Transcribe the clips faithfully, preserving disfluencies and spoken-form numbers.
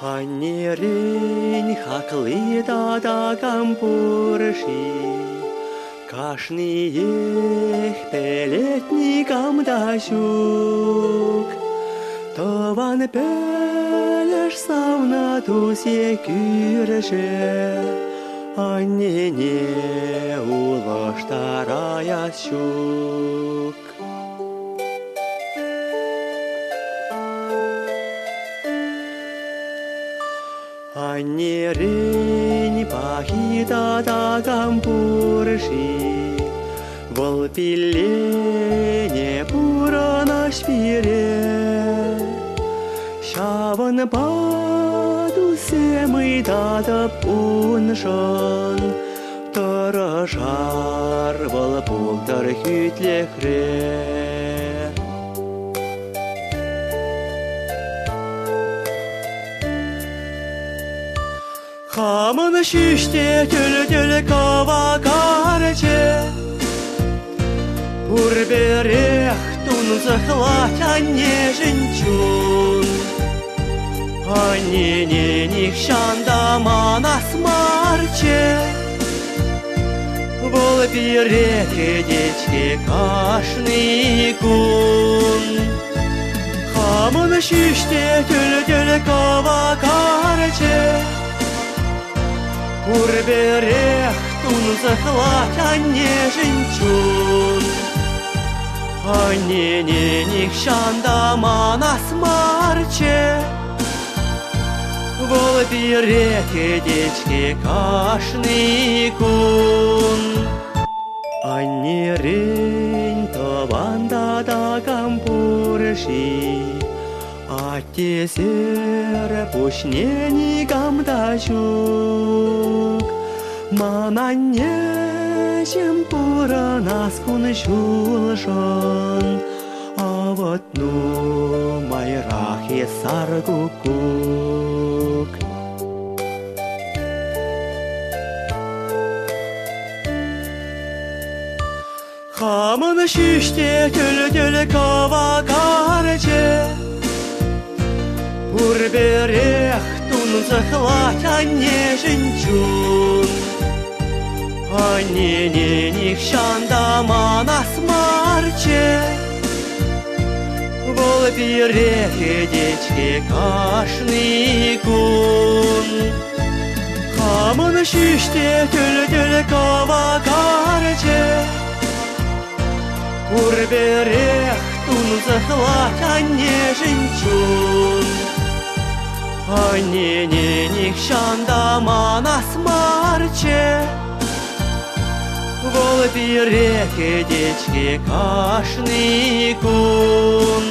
Анерень хаклида да гампурши, Кашниех пелетникам дашук, Тован пелеш савна тусе кюреше, Аннене улаштарая щук. Анерень пахида да гампурши, Волпилене пурана шпире, Шаван падусе мы дада пуншан, Тарашар волпултар хютлехре. Хамын шиште тюль-тюль кава карче, Урберех тун захлать, а не жемчун. Они не нихшанда манас марче, Волберех дечки кашный кун. Хамын шиште тюль-тюль кава карче, Урберех тун захлать, а не жемчун. Они не нихшанда манас марче, Волберех дечки кашный кун. Анерень тованда да гампурши, Атесер пушнени гамдашук, Мананнешем пуранас кун шулшан, А вот ну майрахи саргукук. Хамын шиште тюль-тюль кава карче, Урберех тун захлать, а не жемчун. Они не нихшанда манас марче, Волберех дечки кашный кун. Хамын шиште тюль-тюль кава карче, Урберех тун захлать, а не жемчун. Они не нихшанда манас марче, Волберех дечки кашный кун.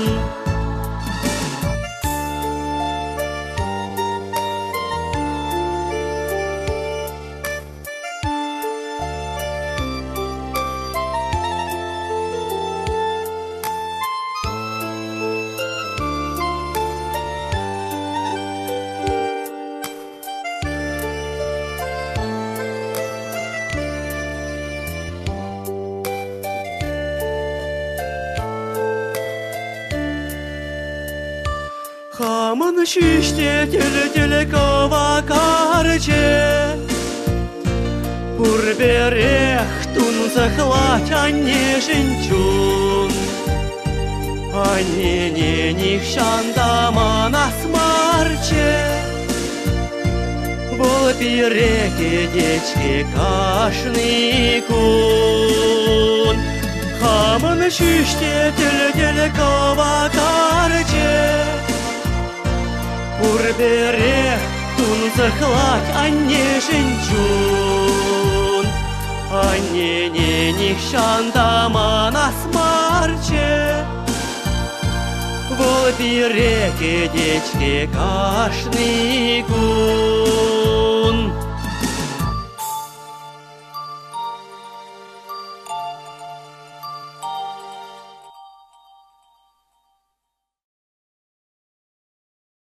Хамын шиште тюль-тюль кава карче, Урберех тун захлать, а не жемчун. Они не нихшанда манас марче, Волберех дечки кашный кун. Хамын шиште тюль-тюль кава карче, Урберех тун захлать, а не жемчун. Они не нихшанда манас марче, Волберех дечки кашный кун.